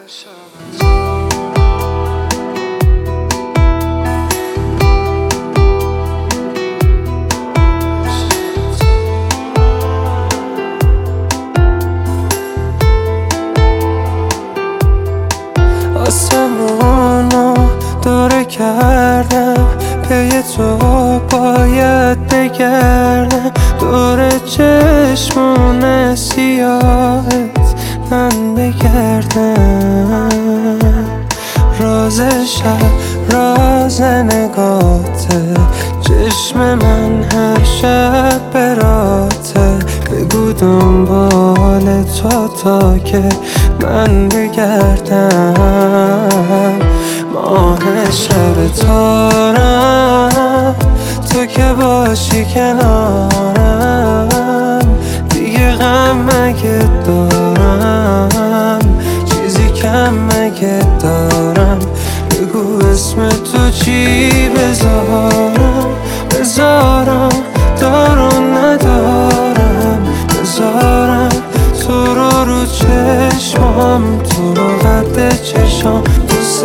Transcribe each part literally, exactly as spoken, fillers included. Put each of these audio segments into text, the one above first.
آسمونو دوره کردم، پی تو باید بگردم، دور چشمون سیاهت من بگردم. راز شب راز نگاته، چشم من هر شب براته، بگو دنبال تو تا که من بگردم. ماه شب تارم، تو که باشی کنارم، دیگه غم مگه دارم، چیزی کم مگه دارم، بگو اسم تو چی بذارم، بذارم دارم ندارم، بذارم تو رو رو چشمام، تو رو قد چشام دوست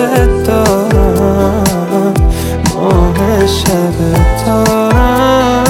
دارم. ماه شب تارم،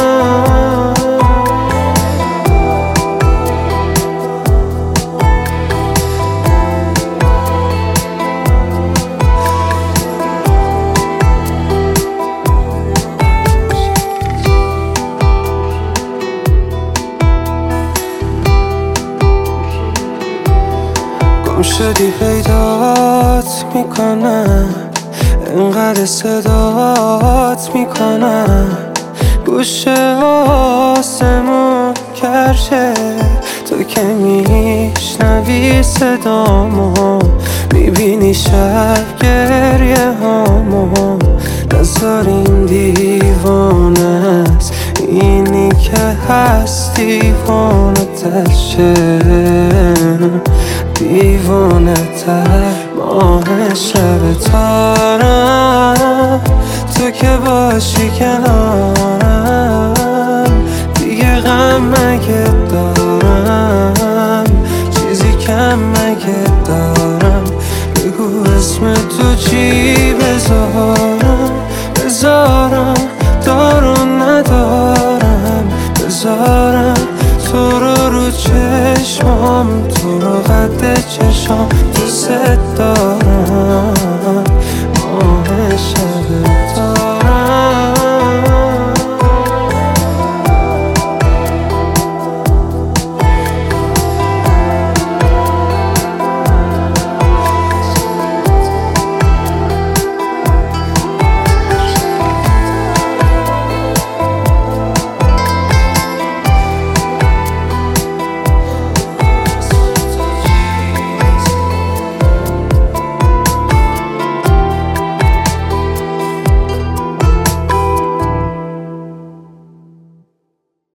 گم شدی پیدات میکنم، انقدر صدات میکنم، گوشه آسمون کرشه، تو که میشنوی صدامو، میبینی شب گریه هامو، نذار این دیوانه است، اینی که هست دیوانه تشه، دیوانه تر. ماه شب تارم، تو که باشی کنارم، دیگه غم مگه دارم، چیزی کم مگه دارم، بگو اسم تو چی بذارم، بذارم دارم ندارم، بذارم تو رو رو چشمام، تو رو قد چشام دوست دارم.